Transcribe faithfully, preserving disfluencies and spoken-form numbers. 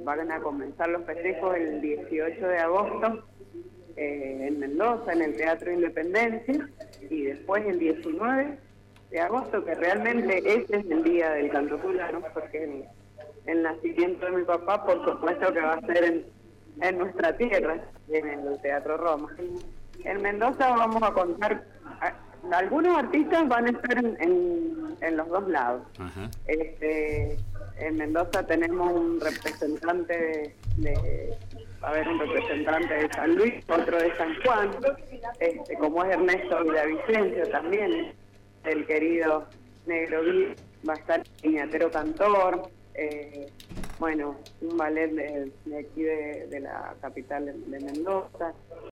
van a comenzar los festejos el dieciocho de agosto eh, en Mendoza, en el Teatro Independencia, y después el diecinueve de agosto, que realmente ese es el día del canto cuyano, porque el, el nacimiento de mi papá, por supuesto que va a ser en, en nuestra tierra, en el Teatro Roma. En Mendoza vamos a contar, a, algunos artistas van a estar en, en, en los dos lados. Ajá. Este, en Mendoza tenemos un representante de, de va a haber un representante de San Luis, otro de San Juan, este, como es Ernesto Villavicencio también, el querido Negro Gui, va a estar Piñatero Cantor, eh, bueno, un ballet de, de aquí de, de la capital de, de Mendoza.